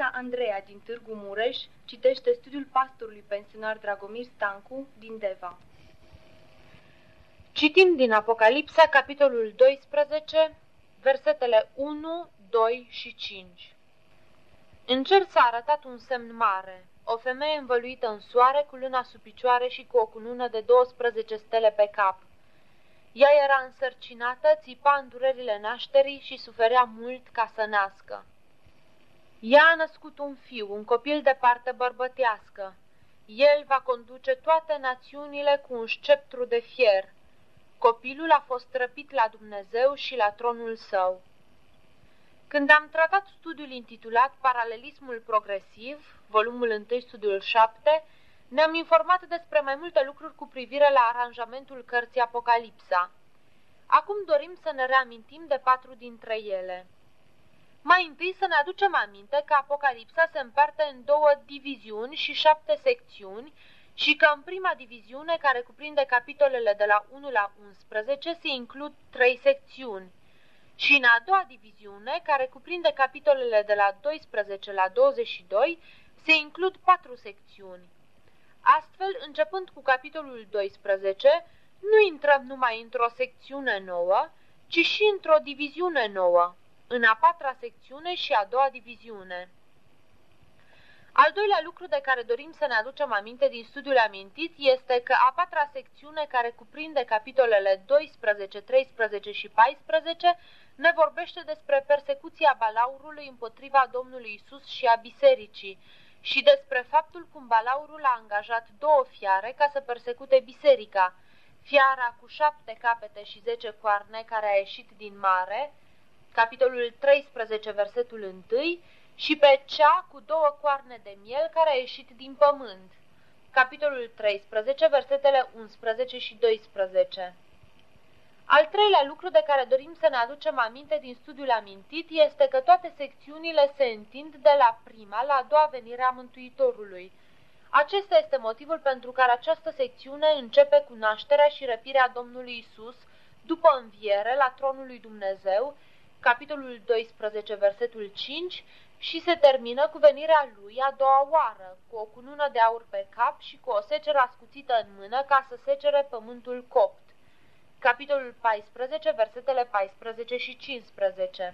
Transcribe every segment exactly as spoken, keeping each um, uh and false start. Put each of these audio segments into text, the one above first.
Maria Andreea din Târgu Mureș citește studiul pastorului pensionar Dragomir Stancu din Deva. Citim din Apocalipsa, capitolul doisprezece, versetele unu, doi și cinci. În cer s-a arătat un semn mare, o femeie învăluită în soare, cu luna sub picioare și cu o cunună de douăsprezece stele pe cap. Ea era însărcinată, țipa în durerile nașterii și suferea mult ca să nască. Ea a născut un fiu, un copil de parte bărbătească. El va conduce toate națiunile cu un sceptru de fier. Copilul a fost răpit la Dumnezeu și la tronul său. Când am tratat studiul intitulat Paralelismul progresiv, volumul unu, studiul șapte, ne-am informat despre mai multe lucruri cu privire la aranjamentul cărții Apocalipsa. Acum dorim să ne reamintim de patru dintre ele. Mai întâi să ne aducem aminte că Apocalipsa se împarte în două diviziuni și șapte secțiuni și că în prima diviziune, care cuprinde capitolele de la unu la unsprezece, se includ trei secțiuni. Și în a doua diviziune, care cuprinde capitolele de la doisprezece la douăzeci și doi, se includ patru secțiuni. Astfel, începând cu capitolul doisprezece, nu intrăm numai într-o secțiune nouă, ci și într-o diviziune nouă, în a patra secțiune și a doua diviziune. Al doilea lucru de care dorim să ne aducem aminte din studiul amintit este că a patra secțiune, care cuprinde capitolele doisprezece, treisprezece și paisprezece, ne vorbește despre persecuția balaurului împotriva Domnului Isus și a bisericii și despre faptul cum balaurul a angajat două fiare ca să persecute biserica, fiara cu șapte capete și zece coarne care a ieșit din mare, capitolul treisprezece, versetul unu, și pe cea cu două coarne de miel care a ieșit din pământ, capitolul treisprezece, versetele unsprezece și doisprezece. Al treilea lucru de care dorim să ne aducem aminte din studiul amintit este că toate secțiunile se întind de la prima la a doua venire a Mântuitorului. Acesta este motivul pentru care această secțiune începe cu nașterea și răpirea Domnului Isus după înviere la tronul lui Dumnezeu, capitolul doisprezece, versetul cinci, și se termină cu venirea lui a doua oară, cu o cunună de aur pe cap și cu o seceră ascuțită în mână ca să secere pământul copt. Capitolul paisprezece, versetele paisprezece și cincisprezece.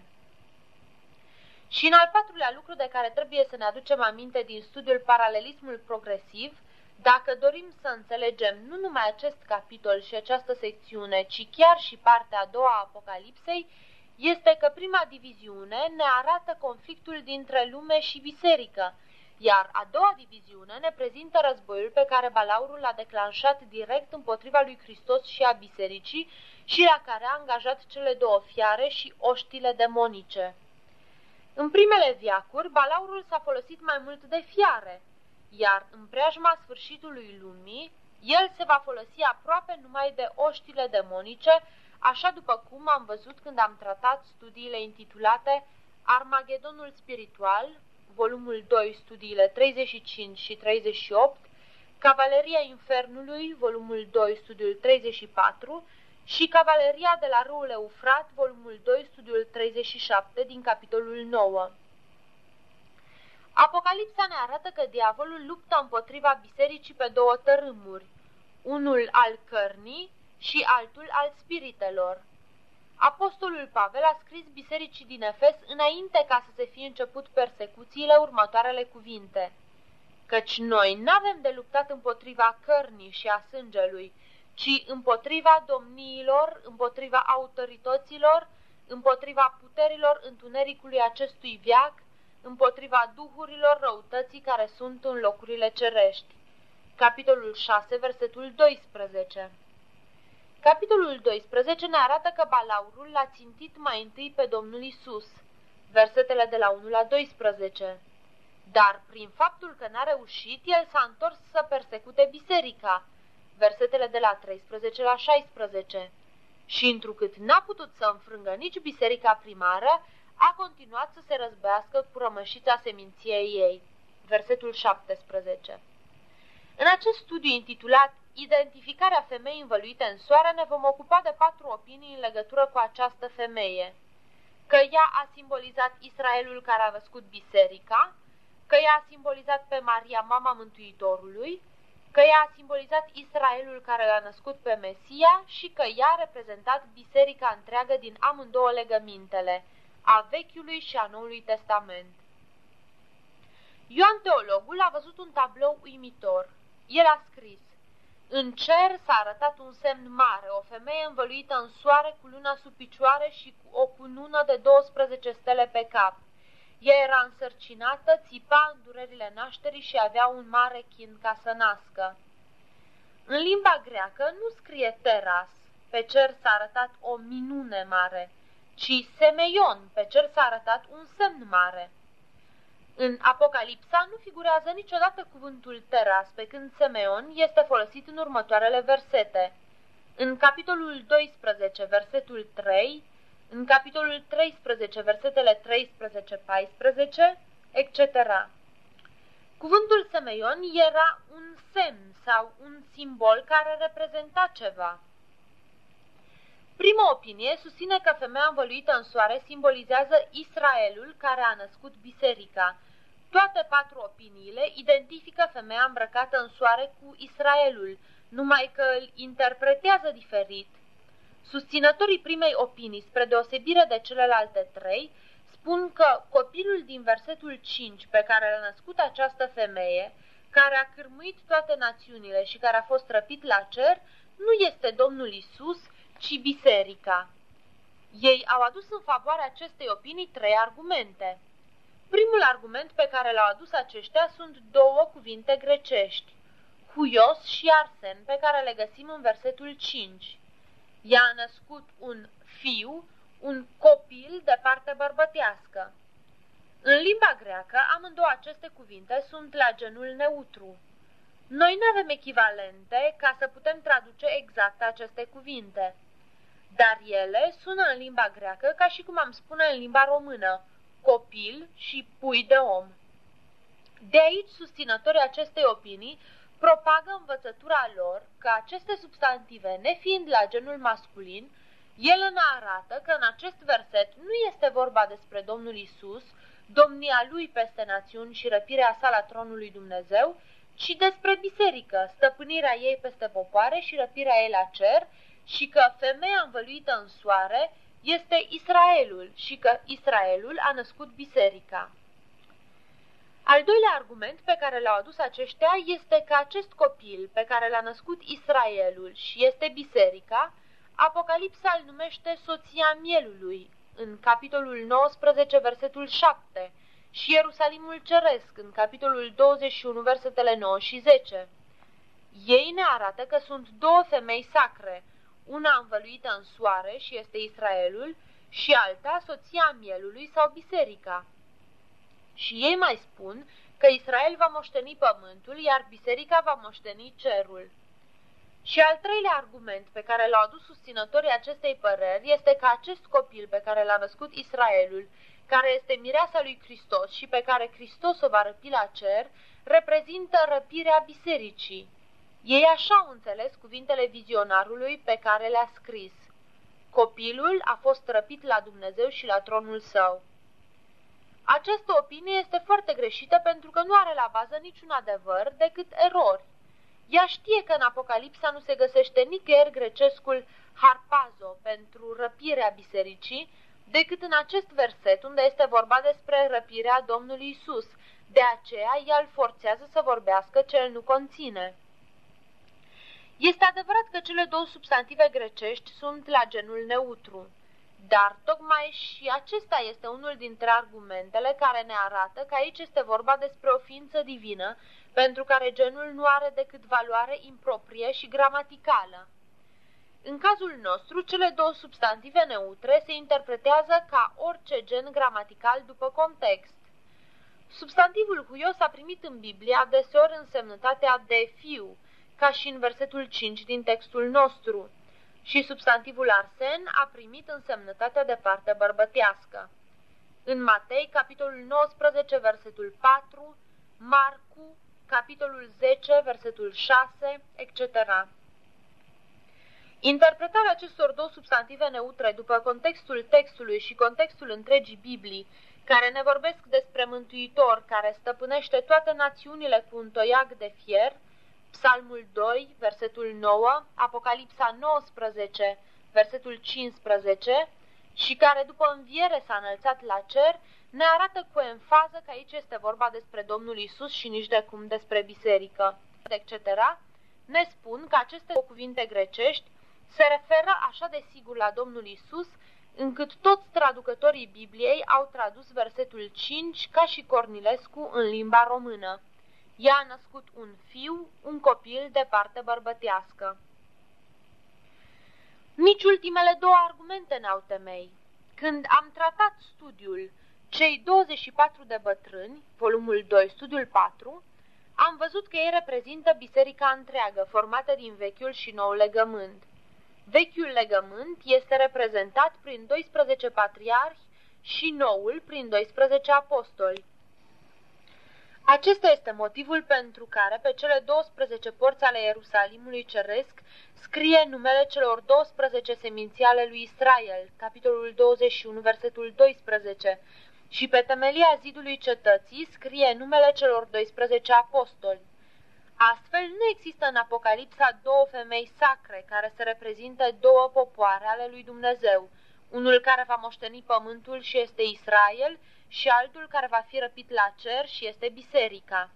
Și în al patrulea lucru de care trebuie să ne aducem aminte din studiul Paralelismul progresiv, dacă dorim să înțelegem nu numai acest capitol și această secțiune, ci chiar și partea a doua a Apocalipsei, este că prima diviziune ne arată conflictul dintre lume și biserică, iar a doua diviziune ne prezintă războiul pe care balaurul l-a declanșat direct împotriva lui Hristos și a bisericii și la care a angajat cele două fiare și oștile demonice. În primele veacuri, balaurul s-a folosit mai mult de fiare, iar în preajma sfârșitului lumii, el se va folosi aproape numai de oștile demonice, așa după cum am văzut când am tratat studiile intitulate Armagedonul spiritual, volumul doi, studiile treizeci și cinci și treizeci și opt, Cavaleria infernului, volumul doi, studiul treizeci și patru, și Cavaleria de la râul Eufrat, volumul doi, studiul treizeci și șapte, din capitolul nouă. Apocalipsa ne arată că diavolul luptă împotriva bisericii pe două tărâmuri, unul al cărnii și altul al spiritelor. Apostolul Pavel a scris bisericii din Efes înainte ca să se fie început persecuțiile următoarele cuvinte: căci noi n-avem de luptat împotriva cărnii și a sângelui, ci împotriva domniilor, împotriva autorităților, împotriva puterilor întunericului acestui veac, împotriva duhurilor răutății care sunt în locurile cerești. Capitolul șase, versetul doisprezece. Capitolul doisprezece ne arată că balaurul l-a țintit mai întâi pe Domnul Isus, versetele de la unu la doisprezece. Dar prin faptul că n-a reușit, el s-a întors să persecute biserica, versetele de la treisprezece la șaisprezece. Și întrucât n-a putut să înfrângă nici biserica primară, a continuat să se războiască cu rămășița seminției ei, versetul șaptesprezece. În acest studiu intitulat Identificarea femeii învăluite în soare ne vom ocupa de patru opinii în legătură cu această femeie: că ea a simbolizat Israelul care a născut biserica, că ea a simbolizat pe Maria, mama Mântuitorului, că ea a simbolizat Israelul care l-a născut pe Mesia și că ea a reprezentat biserica întreagă din amândouă legămintele, a Vechiului și a Noului Testament. Ioan Teologul a văzut un tablou uimitor. El a scris: în cer s-a arătat un semn mare, o femeie învăluită în soare cu luna sub picioare și cu o cunună de douăsprezece stele pe cap. Ea era însărcinată, țipa în durerile nașterii și avea un mare chin ca să nască. În limba greacă nu scrie teras, pe cer s-a arătat o minune mare, ci semeion, pe cer s-a arătat un semn mare. În Apocalipsa nu figurează niciodată cuvântul teras, pe când semeion este folosit în următoarele versete. În capitolul doisprezece, versetul trei, în capitolul treisprezece, versetele treisprezece paisprezece, et cetera. Cuvântul semeion era un semn sau un simbol care reprezenta ceva. Prima opinie susține că femeia învăluită în soare simbolizează Israelul care a născut biserica. Toate patru opiniile identifică femeia îmbrăcată în soare cu Israelul, numai că îl interpretează diferit. Susținătorii primei opinii, spre deosebire de celelalte trei, spun că copilul din versetul cinci pe care l-a născut această femeie, care a cârmuit toate națiunile și care a fost răpit la cer, nu este Domnul Isus, ci biserica. Ei au adus în favoarea acestei opinii trei argumente. Primul argument pe care l-au adus aceștia sunt două cuvinte grecești, huios și arsen, pe care le găsim în versetul cinci. Ea a născut un fiu, un copil de parte bărbătească. În limba greacă, amândouă aceste cuvinte sunt la genul neutru. Noi nu avem echivalente ca să putem traduce exact aceste cuvinte, dar ele sună în limba greacă ca și cum am spune în limba română, copil și pui de om. De aici, susținătorii acestei opinii propagă învățătura lor că aceste substantive, nefiind la genul masculin, ele ne arată că în acest verset nu este vorba despre Domnul Isus, domnia lui peste națiuni și răpirea sa la tronul lui Dumnezeu, ci despre biserică, stăpânirea ei peste popoare și răpirea ei la cer, și că femeia învăluită în soare este Israelul și că Israelul a născut biserica. Al doilea argument pe care l-au adus aceștia este că acest copil pe care l-a născut Israelul și este biserica, Apocalipsa îl numește soția mielului, în capitolul nouăsprezece, versetul șapte, și Ierusalimul ceresc, în capitolul douăzeci și unu, versetele nouă și zece. Ei ne arată că sunt două femei sacre, una învăluită în soare și este Israelul, și alta soția mielului sau biserica. Și ei mai spun că Israel va moșteni pământul, iar biserica va moșteni cerul. Și al treilea argument pe care l-au adus susținătorii acestei păreri este că acest copil pe care l-a născut Israelul, care este mireasa lui Hristos și pe care Hristos o va răpi la cer, reprezintă răpirea bisericii. Ei așa au înțeles cuvintele vizionarului pe care le-a scris. Copilul a fost răpit la Dumnezeu și la tronul său. Această opinie este foarte greșită pentru că nu are la bază niciun adevăr decât erori. Ea știe că în Apocalipsa nu se găsește nicăieri grecescul harpazo pentru răpirea bisericii, decât în acest verset unde este vorba despre răpirea Domnului Isus. De aceea ea îl forțează să vorbească ce el nu conține. Este adevărat că cele două substantive grecești sunt la genul neutru, dar tocmai și acesta este unul dintre argumentele care ne arată că aici este vorba despre o ființă divină, pentru care genul nu are decât valoare improprie și gramaticală. În cazul nostru, cele două substantive neutre se interpretează ca orice gen gramatical după context. Substantivul huios a primit în Biblie adeseori însemnătatea de fiu, ca și în versetul cinci din textul nostru, și substantivul arsen a primit însemnătatea de parte bărbătească. În Matei, capitolul nouăsprezece, versetul patru, Marcu, capitolul zece, versetul șase, et cetera. Interpretarea acestor două substantive neutre după contextul textului și contextul întregii Biblii, care ne vorbesc despre Mântuitor care stăpânește toate națiunile cu un toiag de fier, Psalmul doi, versetul nouă, Apocalipsa nouăsprezece, versetul cincisprezece, și care după înviere s-a înălțat la cer, ne arată cu enfază că aici este vorba despre Domnul Iisus și nici de cum despre biserică, et cetera, ne spun că aceste cuvinte grecești se referă așa de sigur la Domnul Iisus, încât toți traducătorii Bibliei au tradus versetul cinci ca și Cornilescu în limba română. Ea a născut un fiu, un copil de parte bărbătească. Nici ultimele două argumente n-au temei. Când am tratat studiul Cei douăzeci și patru de bătrâni, volumul doi, studiul patru, am văzut că ei reprezintă biserica întreagă, formată din Vechiul și Noul Legământ. Vechiul legământ este reprezentat prin doisprezece patriarhi și Noul prin doisprezece apostoli. Acesta este motivul pentru care pe cele douăsprezece porți ale Ierusalimului Ceresc scrie numele celor douăsprezece seminții ale lui Israel, capitolul douăzeci și unu, versetul doisprezece, și pe temelia zidului cetății scrie numele celor doisprezece apostoli. Astfel, nu există în Apocalipsa două femei sacre care să reprezintă două popoare ale lui Dumnezeu, unul care va moșteni pământul și este Israel și altul care va fi răpit la cer și este biserica.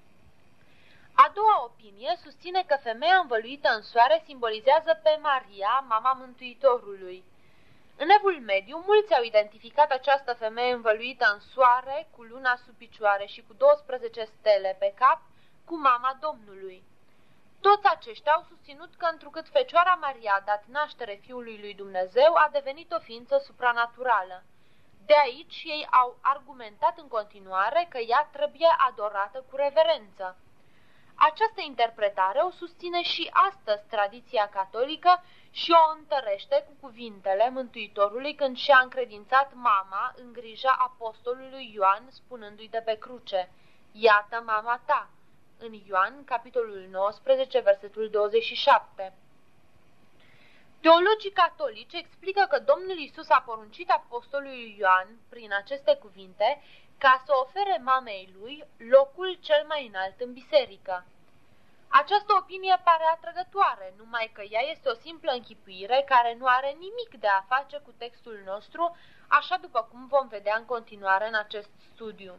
A doua opinie susține că femeia învăluită în soare simbolizează pe Maria, mama Mântuitorului. În Evul Mediu, mulți au identificat această femeie învăluită în soare, cu luna sub picioare și cu douăsprezece stele pe cap, cu mama Domnului. Toți aceștia au susținut că întrucât Fecioara Maria a dat naștere Fiului lui Dumnezeu, a devenit o ființă supranaturală. De aici ei au argumentat în continuare că ea trebuie adorată cu reverență. Această interpretare o susține și astăzi tradiția catolică și o întărește cu cuvintele Mântuitorului când și-a încredințat mama în grija apostolului Ioan, spunându-i de pe cruce: "Iată mama ta", în Ioan, capitolul nouăsprezece, versetul douăzeci și șapte. Teologii catolici explică că Domnul Iisus a poruncit apostolului Ioan, prin aceste cuvinte, ca să ofere mamei lui locul cel mai înalt în biserică. Această opinie pare atrăgătoare, numai că ea este o simplă închipuire care nu are nimic de a face cu textul nostru, așa după cum vom vedea în continuare în acest studiu.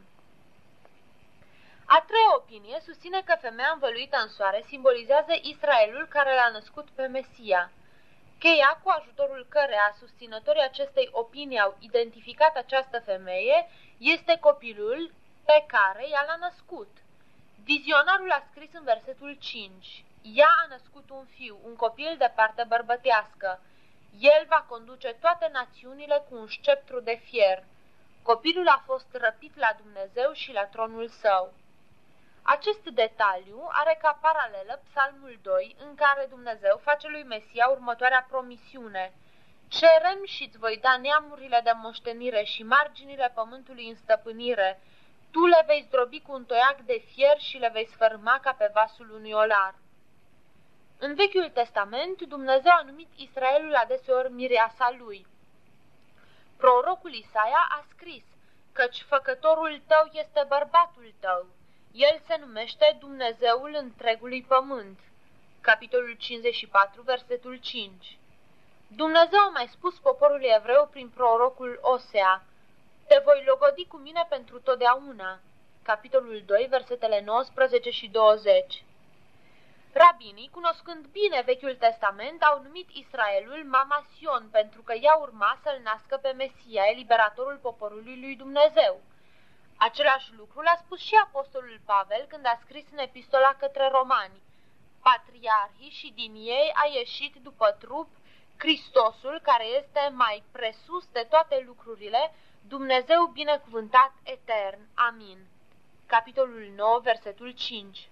A treia opinie susține că femeia învăluită în soare simbolizează Israelul care l-a născut pe Mesia. Cheia cu ajutorul căreia susținătorii acestei opinii au identificat această femeie este copilul pe care ea l-a născut. Vizionarul a scris în versetul cinci: "Ea a născut un fiu, un copil de parte bărbătească. El va conduce toate națiunile cu un sceptru de fier. Copilul a fost răpit la Dumnezeu și la tronul său." Acest detaliu are ca paralelă Psalmul doi, în care Dumnezeu face lui Mesia următoarea promisiune: "Cerem și îți voi da neamurile de moștenire și marginile pământului în stăpânire. Tu le vei zdrobi cu un toiag de fier și le vei sfărâma ca pe vasul unui olar." În Vechiul Testament, Dumnezeu a numit Israelul adeseori mireasa lui. Prorocul Isaia a scris: "Căci făcătorul tău este bărbatul tău. El se numește Dumnezeul întregului pământ." Capitolul cincizeci și patru, versetul cinci. Dumnezeu a mai spus poporului evreu prin prorocul Osea: "Te voi logodi cu mine pentru totdeauna." Capitolul doi, versetele nouăsprezece și douăzeci. Rabinii, cunoscând bine Vechiul Testament, au numit Israelul Mama Sion, pentru că ea urma să-l nască pe Mesia, eliberatorul poporului lui Dumnezeu. Același lucru l-a spus și apostolul Pavel când a scris în epistola către romani: "Patriarhii și din ei a ieșit după trup Hristosul, care este mai presus de toate lucrurile, Dumnezeu binecuvântat etern. Amin." Capitolul nouă, versetul cinci.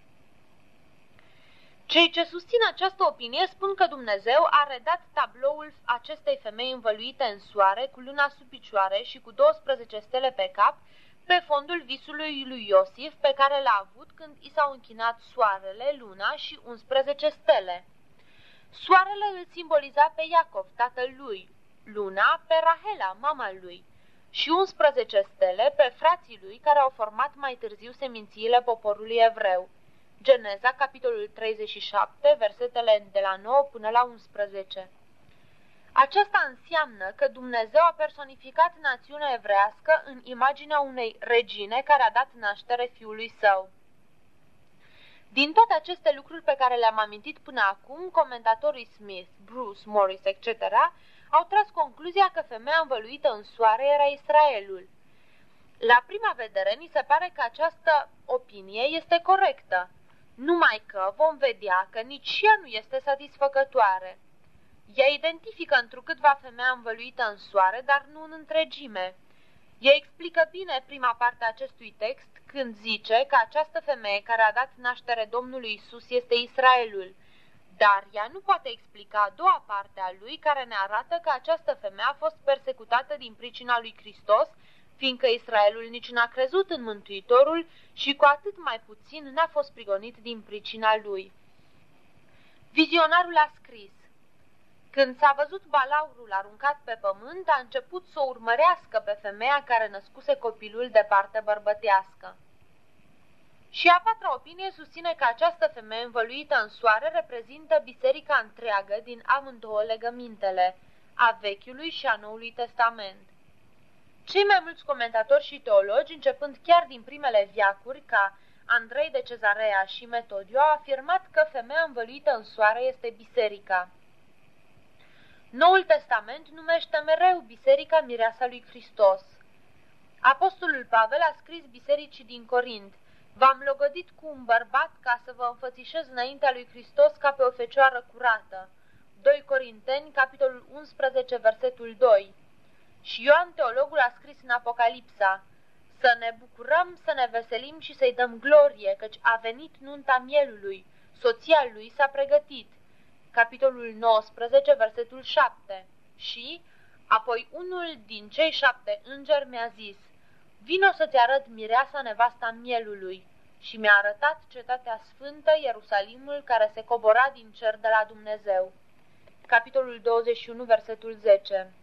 Cei ce susțin această opinie spun că Dumnezeu a redat tabloul acestei femei învăluite în soare, cu luna sub picioare și cu douăsprezece stele pe cap, pe fondul visului lui Iosif, pe care l-a avut când i s-au închinat soarele, luna și unsprezece stele. Soarele îl simboliza pe Iacov, tatăl lui, luna pe Rahela, mama lui. și unsprezece stele pe frații lui care au format mai târziu semințiile poporului evreu. Geneza, capitolul treizeci și șapte, versetele de la nouă până la unsprezece. Aceasta înseamnă că Dumnezeu a personificat națiunea evrească în imaginea unei regine care a dat naștere fiului său. Din toate aceste lucruri pe care le-am amintit până acum, comentatorii Smith, Bruce, Morris, et cetera au tras concluzia că femeia învăluită în soare era Israelul. La prima vedere, ni se pare că această opinie este corectă, numai că vom vedea că nici ea nu este satisfăcătoare. Ea identifică întrucâtva femeia învăluită în soare, dar nu în întregime. Ea explică bine prima parte a acestui text când zice că această femeie care a dat naștere Domnului Isus este Israelul, dar ea nu poate explica a doua parte a lui care ne arată că această femeie a fost persecutată din pricina lui Hristos, fiindcă Israelul nici n-a crezut în Mântuitorul și cu atât mai puțin n-a fost prigonit din pricina lui. Vizionarul a scris: când s-a văzut balaurul aruncat pe pământ, a început să o urmărească pe femeia care născuse copilul de parte bărbătească. Și a patra opinie susține că această femeie învăluită în soare reprezintă biserica întreagă din amândouă legămintele, a Vechiului și a Noului Testament. Cei mai mulți comentatori și teologi, începând chiar din primele veacuri, ca Andrei de Cezarea și Metodiu, au afirmat că femeia învăluită în soare este biserica. Noul Testament numește mereu biserica mireasa lui Hristos. Apostolul Pavel a scris bisericii din Corint: v-am logodit cu un bărbat ca să vă înfățișez înaintea lui Hristos ca pe o fecioară curată. doi Corinteni, capitolul unsprezece, versetul doi. Și Ioan teologul a scris în Apocalipsa: să ne bucurăm, să ne veselim și să-i dăm glorie, căci a venit nunta mielului, soția lui s-a pregătit. Capitolul nouăsprezece, versetul șapte. Și apoi unul din cei șapte îngeri mi-a zis: vino să-ți arăt mireasa, nevasta mielului. Și mi-a arătat cetatea sfântă, Ierusalimul, care se cobora din cer de la Dumnezeu. Capitolul douăzeci și unu, versetul zece.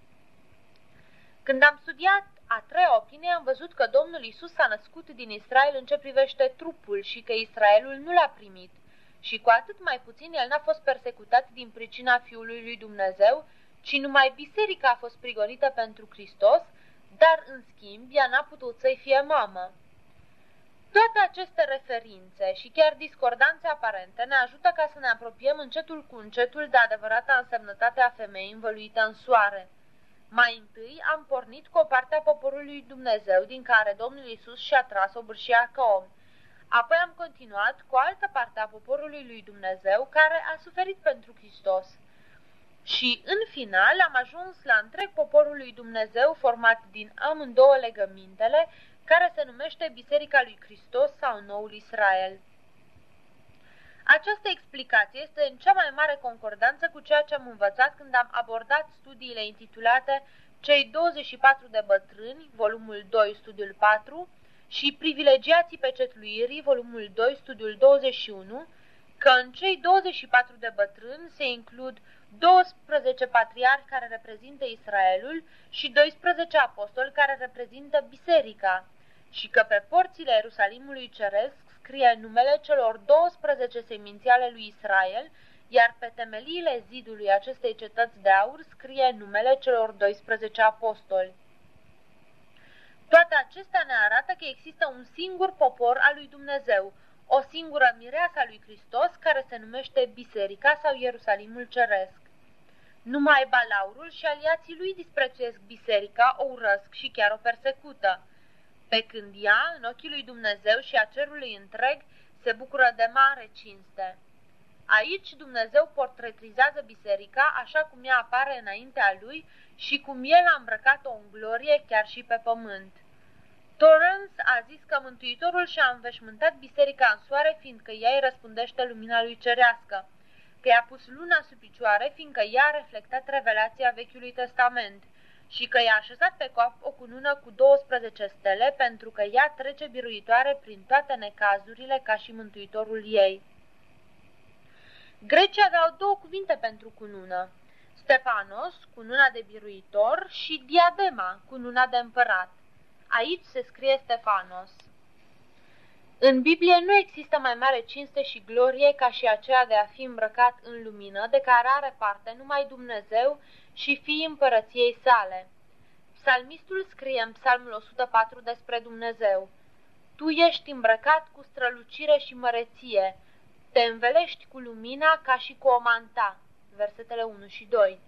Când am studiat a treia opinie, am văzut că Domnul Isus s-a născut din Israel în ce privește trupul și că Israelul nu l-a primit. Și cu atât mai puțin el n-a fost persecutat din pricina Fiului lui Dumnezeu, ci numai biserica a fost prigonită pentru Hristos, dar în schimb ea n-a putut să-i fie mamă. Toate aceste referințe și chiar discordanțe aparente ne ajută ca să ne apropiem încetul cu încetul de adevărata însemnătate a femeii învăluită în soare. Mai întâi am pornit cu o parte a poporului Dumnezeu din care Domnul Iisus și-a tras obârșia ca om. Apoi am continuat cu o altă parte a poporului lui Dumnezeu care a suferit pentru Hristos. Și în final am ajuns la întreg poporul lui Dumnezeu format din amândouă legămintele, care se numește Biserica lui Hristos sau Noul Israel. Această explicație este în cea mai mare concordanță cu ceea ce am învățat când am abordat studiile intitulate Cei douăzeci și patru de bătrâni, volumul doi, studiul patru, și Privilegiații pecetluirii, volumul doi, studiul douăzeci și unu, că în cei douăzeci și patru de bătrâni se includ doisprezece patriarhi care reprezintă Israelul și doisprezece apostoli care reprezintă biserica, și că pe porțile Ierusalimului Ceresc scrie numele celor douăsprezece seminții ale lui Israel, iar pe temeliile zidului acestei cetăți de aur scrie numele celor doisprezece apostoli. Toate acestea ne arată că există un singur popor al lui Dumnezeu, o singură mireasă a lui Hristos care se numește Biserica sau Ierusalimul Ceresc. Numai Balaurul și aliații lui disprețuiesc biserica, o urăsc și chiar o persecută, pe când ea, în ochii lui Dumnezeu și a cerului întreg, se bucură de mare cinste. Aici Dumnezeu portretizează biserica așa cum ea apare înaintea lui și cum el a îmbrăcat-o în glorie chiar și pe pământ. Torrance a zis că Mântuitorul și-a înveșmântat biserica în soare, fiindcă ea îi răspundește lumina lui cerească, că i-a pus luna sub picioare, fiindcă ea a reflectat revelația Vechiului Testament, și că i-a așezat pe cap o cunună cu douăsprezece stele, pentru că ea trece biruitoare prin toate necazurile ca și Mântuitorul ei. Grecii aveau două cuvinte pentru cunună, Stefanos, cununa de biruitor, și Diadema, cununa de împărat. Aici se scrie Stefanos. În Biblie nu există mai mare cinste și glorie ca și aceea de a fi îmbrăcat în lumină, de care are parte numai Dumnezeu și fiii împărăției sale. Psalmistul scrie în Psalmul o sută patru despre Dumnezeu: Tu ești îmbrăcat cu strălucire și măreție, te învelești cu lumina ca și cu o manta. Versetele unu și doi.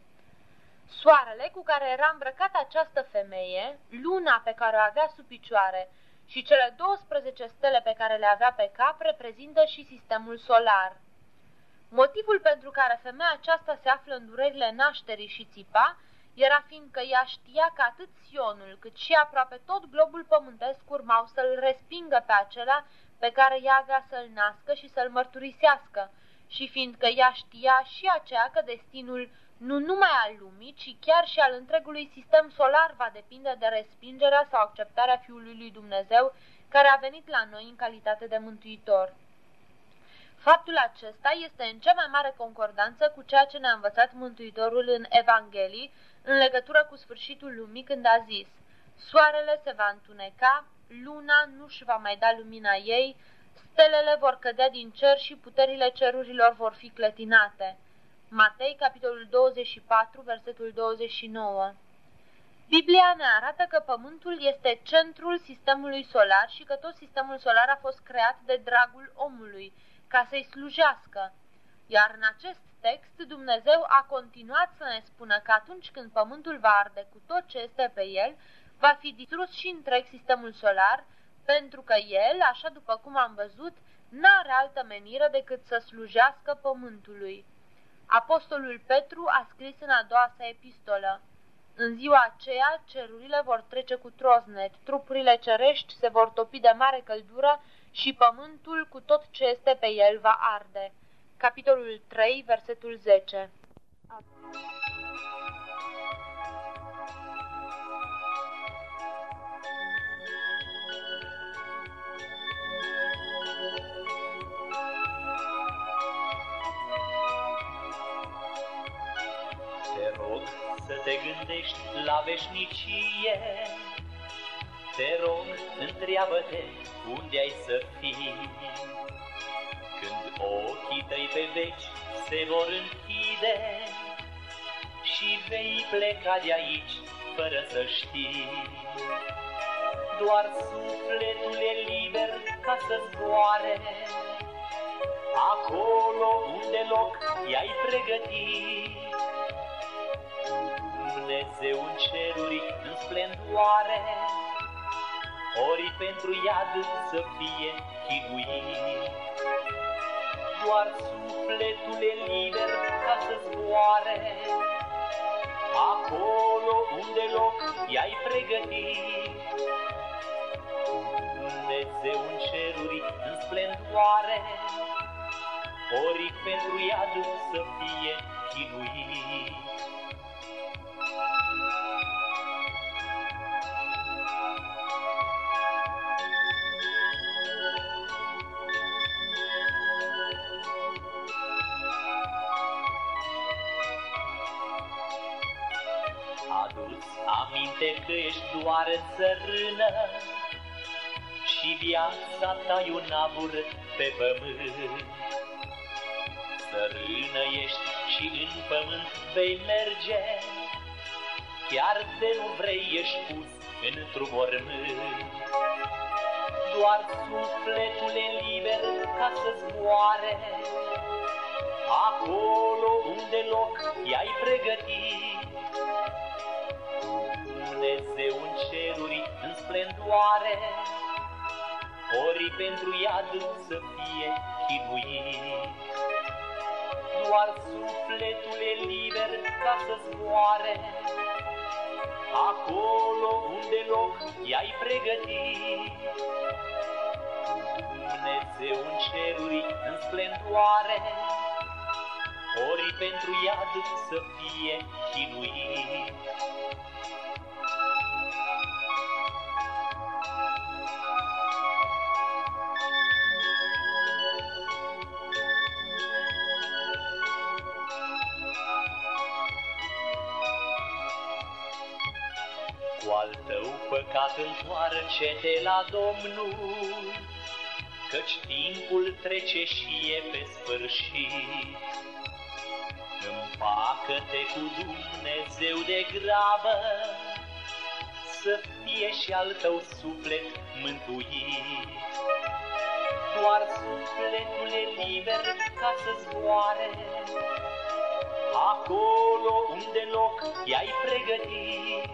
Soarele cu care era îmbrăcată această femeie, luna pe care o avea sub picioare și cele douăsprezece stele pe care le avea pe cap reprezintă și sistemul solar. Motivul pentru care femeia aceasta se află în durerile nașterii și țipa era fiindcă ea știa că atât Sionul cât și aproape tot globul pământesc urmau să-l respingă pe acela pe care ea avea să-l nască și să-l mărturisească, și fiindcă ea știa și aceea că destinul nu numai al lumii, ci chiar și al întregului sistem solar va depinde de respingerea sau acceptarea Fiului lui Dumnezeu, care a venit la noi în calitate de mântuitor. Faptul acesta este în cea mai mare concordanță cu ceea ce ne-a învățat Mântuitorul în Evanghelii în legătură cu sfârșitul lumii, când a zis: Soarele se va întuneca, luna nu-și va mai da lumina ei, stelele vor cădea din cer și puterile cerurilor vor fi clătinate. Matei, capitolul douăzeci și patru, versetul douăzeci și nouă. Biblia ne arată că Pământul este centrul sistemului solar și că tot sistemul solar a fost creat de dragul omului, ca să-i slujească. Iar în acest text Dumnezeu a continuat să ne spună că atunci când Pământul va arde cu tot ce este pe el, va fi distrus și întreg sistemul solar, pentru că el, așa după cum am văzut, n-are altă menire decât să slujească Pământului. Apostolul Petru a scris în a doua sa epistolă: În ziua aceea cerurile vor trece cu troznet, trupurile cerești se vor topi de mare căldură și pământul cu tot ce este pe el va arde. Capitolul trei, versetul zece. Te rog să te gândești la veșnicie, te rog, întreabă-te unde ai să fii. Când ochii tăi pe veci se vor închide și vei pleca de aici fără să știi. Doar sufletul e liber ca să zboare acolo unde loc i-ai pregătit. Dumnezeu în ceruri în splendoare, ori pentru iad să fie chinuit. Doar sufletul e liber ca să zboare acolo unde loc i-ai pregătit. Dumnezeu în ceruri în splendoare, ori pentru iad să fie chinuit. Adu-ți aminte că ești doar țărână și viața ta e un abur pe pământ. Țărână ești și în pământ vei merge, chiar de nu vrei ești pus într-un mormânt. Doar sufletul e liber ca să zboare acolo unde loc i-ai pregătit. Dumnezeu în ceruri în splendoare, ori pentru iad să fie chinuit. Doar sufletul e liber ca să zboare acolo unde loc i-ai pregătit. Dumnezeu în ceruri în splendoare, ori pentru iad să fie chinuit. Al tău păcat întoarce-te la Domnul, căci timpul trece și e pe sfârșit. Împacă-te cu Dumnezeu de grabă, să fie și al tău suflet mântuit. Doar sufletul e liber ca să zboare acolo unde loc i-ai pregătit.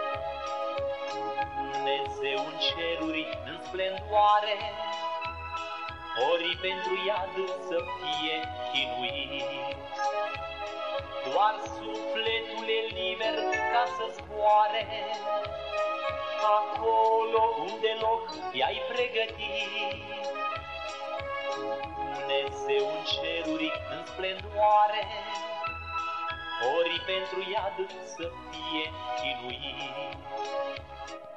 Dumnezeu în ceruri în splendoare, ori pentru iad să fie chinuit. Doar sufletul e liber ca să zboare acolo unde loc i-ai pregătit. Dumnezeu în ceruri în splendoare, ori pentru iad să fie chinuit.